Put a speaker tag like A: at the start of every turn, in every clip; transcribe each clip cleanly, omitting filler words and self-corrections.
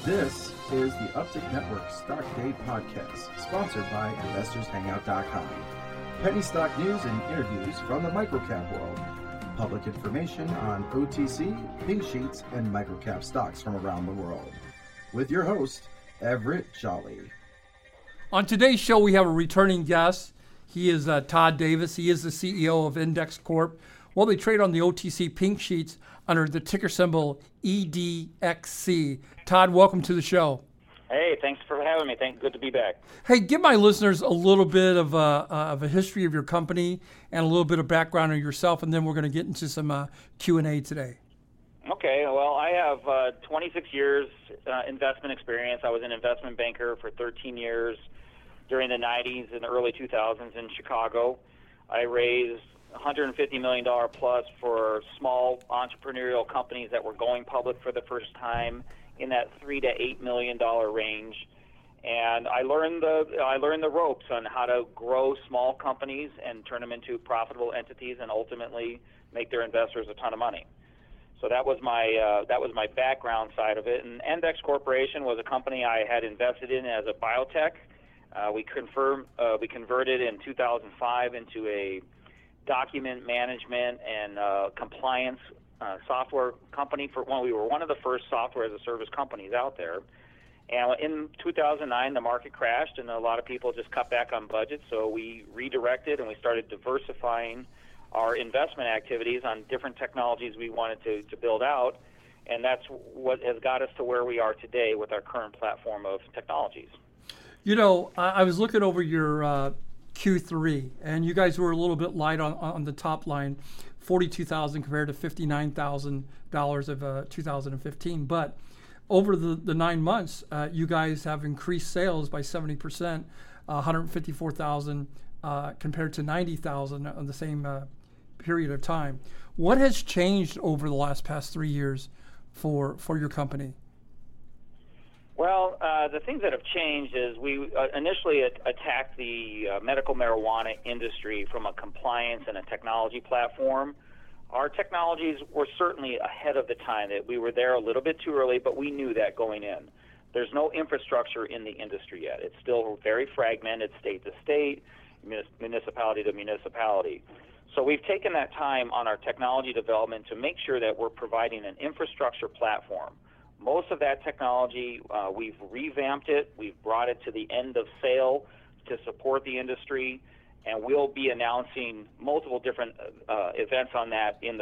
A: This is the Uptick Network Stock Day Podcast, sponsored by InvestorsHangout.com. Penny stock news and interviews from the microcap world. Public information on OTC, pink sheets, and microcap stocks from around the world. With your host, Everett Jolly.
B: On today's show, we have a returning guest. He is Todd Davis. He is the CEO of Index Corp. Well, they trade on the OTC pink sheets under the ticker symbol EDXC. Todd, welcome to the show.
C: Hey, thanks for having me. Good to be back.
B: Hey, give my listeners a little bit of a history of your company and a little bit of background on yourself, and then we're going to get into some Q&A today.
C: Okay, well, I have 26 years investment experience. I was an investment banker for 13 years during the 90s and the early 2000s in Chicago. I raised $150 million plus for small entrepreneurial companies that were going public for the first time in that $3 to $8 million range. And I learned the ropes on how to grow small companies and turn them into profitable entities and ultimately make their investors a ton of money. So that was my background side of it. And Index Corporation was a company I had invested in as a biotech. We converted in 2005 into a document management and compliance software company when we were one of the first software as a service companies out there. And in 2009, the market crashed and a lot of people just cut back on budget. So we redirected and we started diversifying our investment activities on different technologies we wanted to build out. And that's what has got us to where we are today with our current platform of technologies.
B: You know, I was looking over your Q3, and you guys were a little bit light on the top line, $42,000 compared to $59,000 of 2015. But over the 9 months, you guys have increased sales by 70%, $154,000 compared to $90,000 on the same period of time. What has changed over the past 3 years for your company?
C: Well, the things that have changed is we initially attacked the medical marijuana industry from a compliance and a technology platform. Our technologies were certainly ahead of the time. That we were there a little bit too early, but we knew that going in. There's no infrastructure in the industry yet. It's still very fragmented, state to state, municipality to municipality. So we've taken that time on our technology development to make sure that we're providing an infrastructure platform. Most of that technology, we've revamped it. We've brought it to the end of sale to support the industry, and we'll be announcing multiple different events on that in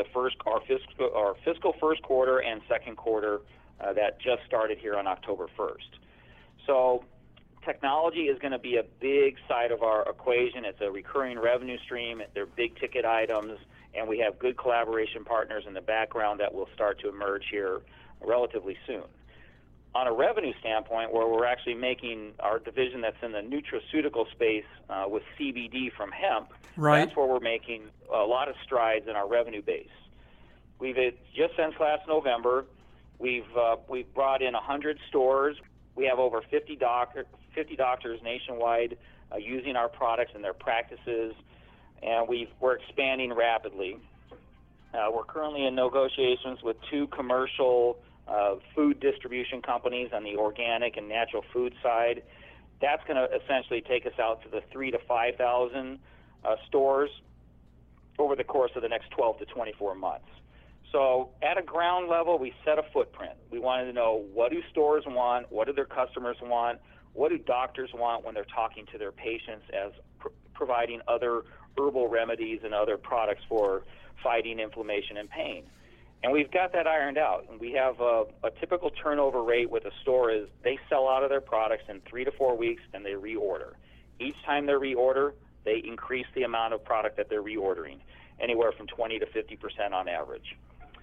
C: our fiscal first quarter and second quarter that just started here on October 1st. So technology is going to be a big side of our equation. It's a recurring revenue stream. They're big ticket items, and we have good collaboration partners in the background that will start to emerge here relatively soon. On a revenue standpoint, where we're actually making our division that's in the nutraceutical space with CBD from hemp,
B: right.
C: That's where we're making a lot of strides in our revenue base. We've just since last November, we've brought in 100 stores. We have over 50 doctors nationwide using our products in their practices, and we're expanding rapidly. We're currently in negotiations with 2 commercial food distribution companies on the organic and natural food side. That's going to essentially take us out to the 3,000 to 5,000 stores over the course of the next 12 to 24 months. So at a ground level, we set a footprint. We wanted to know, what do stores want? What do their customers want? What do doctors want when they're talking to their patients as providing other herbal remedies and other products for fighting inflammation and pain? And we've got that ironed out. And we have a typical turnover rate with a store is they sell out of their products in 3 to 4 weeks and they reorder. Each time they reorder, they increase the amount of product that they're reordering, anywhere from 20 to 50% on average.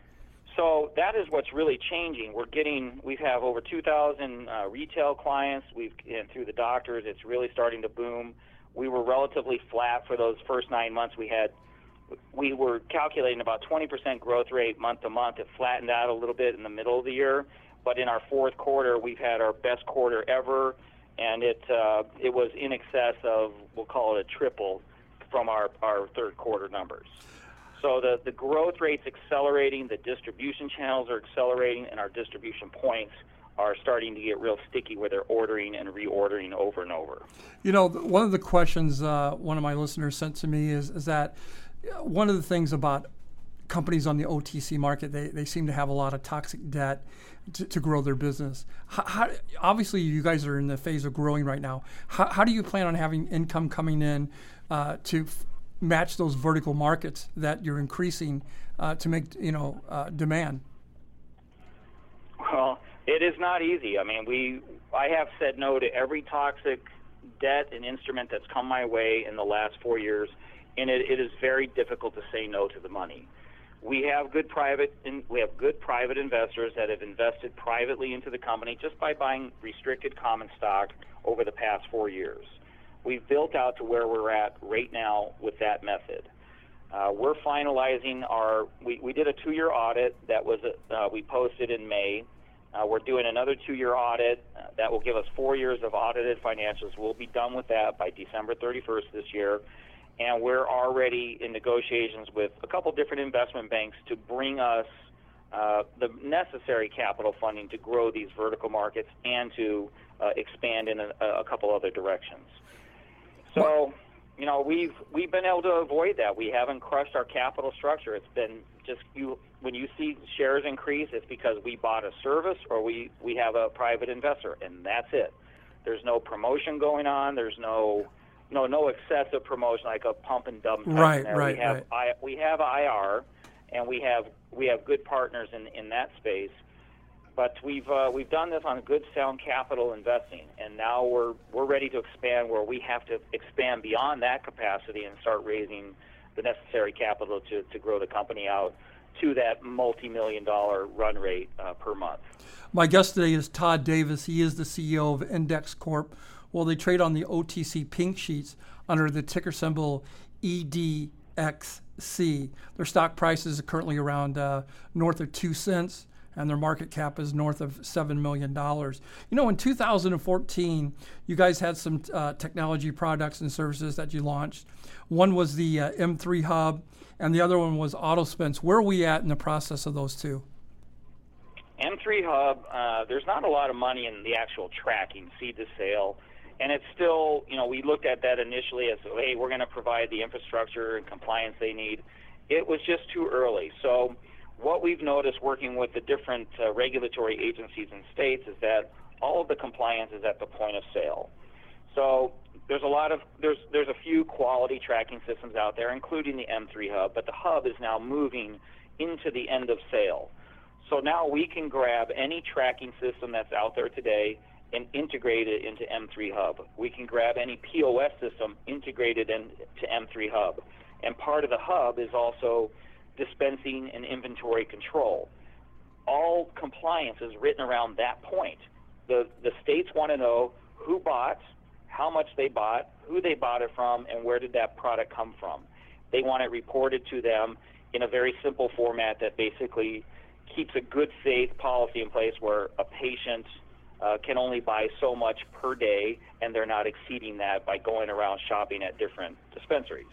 C: So that is what's really changing. We have over 2,000 retail clients. And through the doctors, it's really starting to boom. We were relatively flat for those first 9 months. We were calculating about 20% growth rate month to month. It flattened out a little bit in the middle of the year, but in our fourth quarter, we've had our best quarter ever, and it was in excess of, we'll call it a triple from our third quarter numbers. So the growth rate's accelerating, the distribution channels are accelerating, and our distribution points are starting to get real sticky where they're ordering and reordering over and over.
B: You know, one of the questions one of my listeners sent to me is that one of the things about companies on the OTC market, they seem to have a lot of toxic debt to grow their business. Obviously, you guys are in the phase of growing right now. How do you plan on having income coming in to match those vertical markets that you're increasing to make demand?
C: Well, it is not easy. I mean, I have said no to every toxic debt and instrument that's come my way in the last 4 years, and it is very difficult to say no to the money. We have good private investors that have invested privately into the company just by buying restricted common stock over the past 4 years. We've built out to where we're at right now with that method. We're finalizing we did a 2-year audit that was we posted in May. We're doing another 2-year audit that will give us 4 years of audited financials. We'll be done with that by December 31st this year. And we're already in negotiations with a couple different investment banks to bring us the necessary capital funding to grow these vertical markets and to expand in a couple other directions. So, you know, we've been able to avoid that. We haven't crushed our capital structure. It's been just when you see shares increase, it's because we bought a service or we have a private investor, and that's it. There's no promotion going on. There's no excessive promotion like a pump and dump type.
B: Right.
C: We have IR, and we have good partners in that space. But we've done this on good, sound capital investing, and now we're ready to expand where we have to expand beyond that capacity and start raising the necessary capital to grow the company out to that multi-million-dollar run rate per month.
B: My guest today is Todd Davis. He is the CEO of Index Corp. Well, they trade on the OTC Pink Sheets under the ticker symbol EDXC. Their stock price is currently around north of 2 cents, and their market cap is north of $7 million. You know, in 2014, you guys had some technology products and services that you launched. One was the M3 Hub, and the other one was AutoSpense. Where are we at in the process of those two?
C: M3 Hub, there's not a lot of money in the actual tracking, seed to sale. And it's still, you know, we looked at that initially as, hey, we're going to provide the infrastructure and compliance they need. It was just too early. So what we've noticed working with the different regulatory agencies and states is that all of the compliance is at the point of sale. So there's a few quality tracking systems out there, including the M3 Hub, but the Hub is now moving into the end of sale. So now we can grab any tracking system that's out there today and integrate it into M3 Hub. We can grab any POS system, integrate it into M3 Hub. And part of the Hub is also dispensing and inventory control. All compliance is written around that point. The states want to know who bought, how much they bought, who they bought it from, and where did that product come from. They want it reported to them in a very simple format that basically keeps a good faith policy in place where a patient can only buy so much per day, and they're not exceeding that by going around shopping at different dispensaries.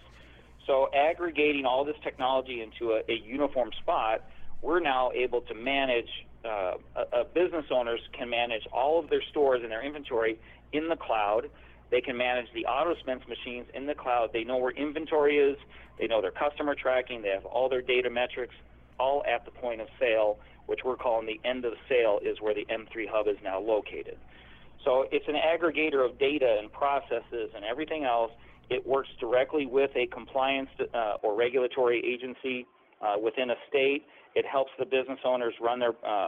C: So aggregating all this technology into a uniform spot, we're now able to manage, business owners can manage all of their stores and their inventory in the cloud. They can manage the AutoSpense machines in the cloud. They know where inventory is. They know their customer tracking. They have all their data metrics all at the point of sale, which we're calling the end of the sale, is where the M3 Hub is now located. So it's an aggregator of data and processes and everything else. It works directly with a compliance or regulatory agency within a state. It helps the business owners run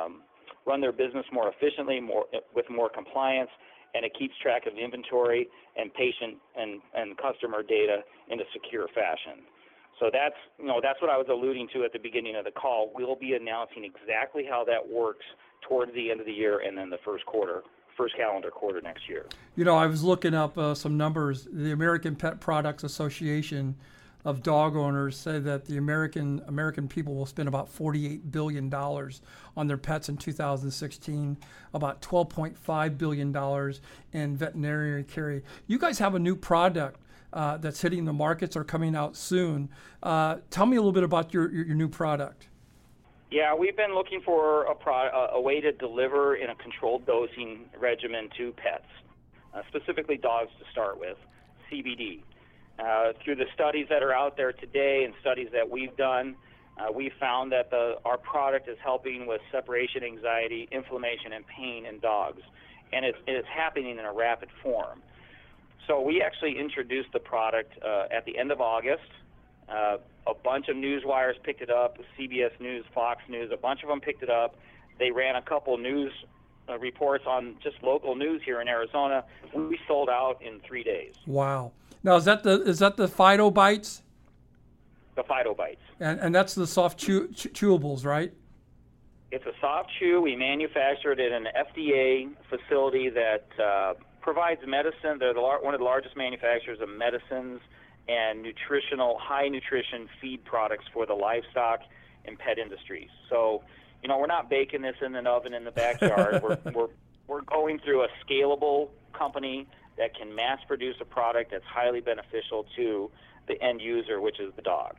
C: their business more efficiently, with more compliance, and it keeps track of inventory and patient and customer data in a secure fashion. So that's what I was alluding to at the beginning of the call. We'll be announcing exactly how that works towards the end of the year and then the first calendar quarter next year.
B: You know, I was looking up some numbers. The American Pet Products Association of dog owners say that the American people will spend about $48 billion on their pets in 2016, about $12.5 billion in veterinary care. You guys have a new product that's hitting the markets or coming out soon. Tell me a little bit about your new product.
C: Yeah, we've been looking for a way to deliver in a controlled dosing regimen to pets, specifically dogs to start with, CBD. Through the studies that are out there today and studies that we've done, we found that our product is helping with separation anxiety, inflammation, and pain in dogs, and it's happening in a rapid form. So we actually introduced the product at the end of August. A bunch of news wires picked it up, CBS News, Fox News, a bunch of them picked it up. They ran a couple news reports on just local news here in Arizona. We sold out in 3 days.
B: Wow. Now, is that the Fido Bites?
C: The Fido Bites.
B: And that's the soft chewables, right?
C: It's a soft chew. We manufacture it in an FDA facility that provides medicine. They're one of the largest manufacturers of medicines and high nutrition feed products for the livestock and pet industries. So, we're not baking this in an oven in the backyard. we're going through a scalable company that can mass produce a product that's highly beneficial to the end user, which is the dog.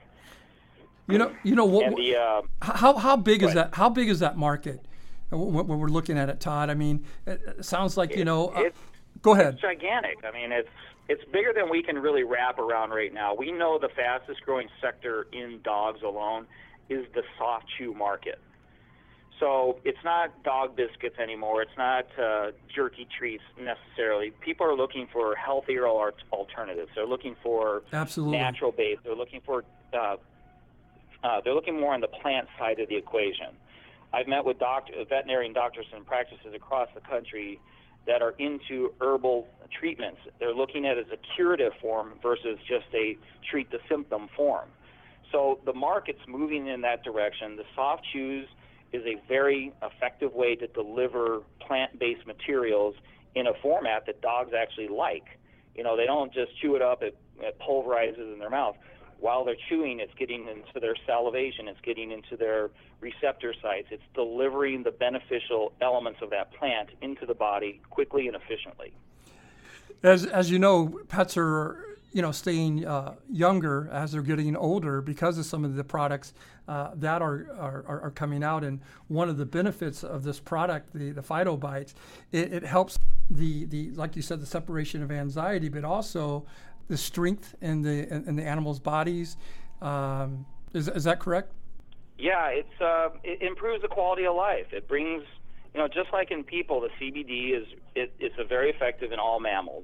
B: What? How big is that? How big is that market? When we're looking at it, Todd. I mean, it sounds like go ahead.
C: It's gigantic. I mean, it's bigger than we can really wrap around right now. We know the fastest growing sector in dogs alone is the soft chew market. So it's not dog biscuits anymore. It's not jerky treats necessarily. People are looking for healthier alternatives. They're looking for natural base. They're looking for they're looking more on the plant side of the equation. I've met with veterinarian doctors and practices across the country that are into herbal treatments. They're looking at it as a curative form versus just a treat the symptom form. So the market's moving in that direction. The soft chews is a very effective way to deliver plant-based materials in a format that dogs actually like. They don't just chew it up, it pulverizes in their mouth. While they're chewing, it's getting into their salivation, it's getting into their receptor sites. It's delivering the beneficial elements of that plant into the body quickly and efficiently.
B: As you know, pets are staying younger as they're getting older because of some of the products that are coming out. And one of the benefits of this product, the Fido Bites, it helps the like you said, the separation of anxiety, but also the strength in the animals' bodies. Is that correct?
C: Yeah, it improves the quality of life. It brings, just like in people, the CBD it's very effective in all mammals.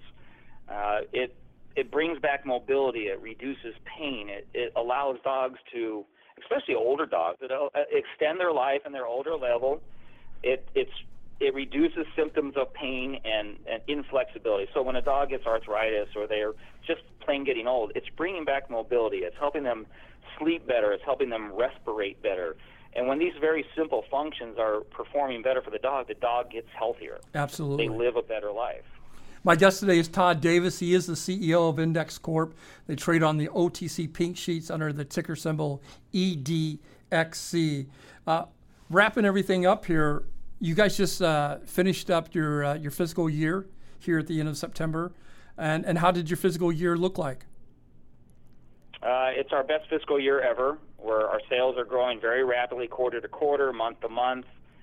C: It brings back mobility. It reduces pain. It allows dogs to, especially older dogs, extend their life in their older level. It reduces symptoms of pain and inflexibility. So when a dog gets arthritis or they're just plain getting old, it's bringing back mobility. It's helping them sleep better. It's helping them respirate better. And when these very simple functions are performing better for the dog gets healthier.
B: Absolutely.
C: They live a better life.
B: My guest today is Todd Davis. He is the CEO of Index Corp. They trade on the OTC Pink Sheets under the ticker symbol EDXC. Wrapping everything up here, you guys just finished up your fiscal year here at the end of September. And how did your fiscal year look like?
C: It's our best fiscal year ever, where our sales are growing very rapidly quarter to quarter, month to month.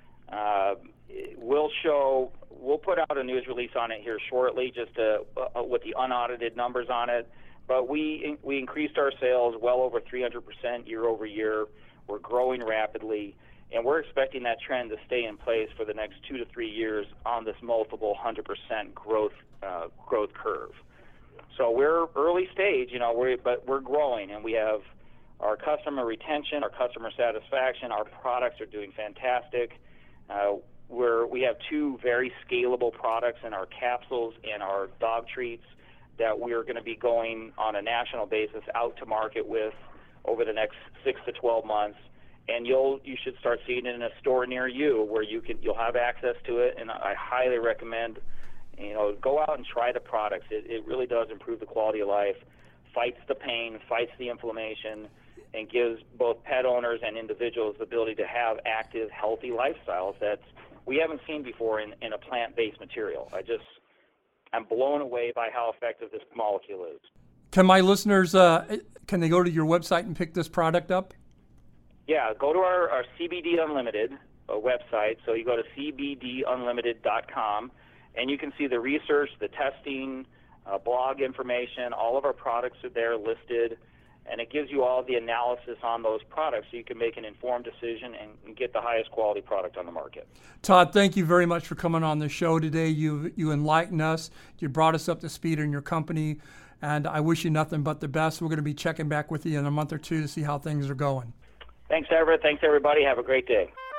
C: We'll put out a news release on it here shortly, just with the unaudited numbers on it. But we increased our sales well over 300% year over year. We're growing rapidly, and we're expecting that trend to stay in place for the next 2 to 3 years on this multiple 100% growth curve. So we're early stage, but we're growing, and we have our customer retention, our customer satisfaction. Our products are doing fantastic. We have 2 very scalable products in our capsules and our dog treats that we're going to be going on a national basis out to market with over the next 6 to 12 months. And you should start seeing it in a store near you where you'll have access to it. And I highly recommend, go out and try the products. It really does improve the quality of life, fights the pain, fights the inflammation, and gives both pet owners and individuals the ability to have active, healthy lifestyles that we haven't seen before in a plant-based material. I'm blown away by how effective this molecule is.
B: Can my listeners, can they go to your website and pick this product up?
C: Yeah, go to our CBD Unlimited website. So you go to cbdunlimited.com, and you can see the research, the testing, blog information. All of our products are there listed, and it gives you all the analysis on those products so you can make an informed decision and get the highest quality product on the market.
B: Todd, thank you very much for coming on the show today. You enlightened us. You brought us up to speed in your company, and I wish you nothing but the best. We're going to be checking back with you in a month or two to see how things are going.
C: Thanks, Everett. Thanks, everybody. Have a great day.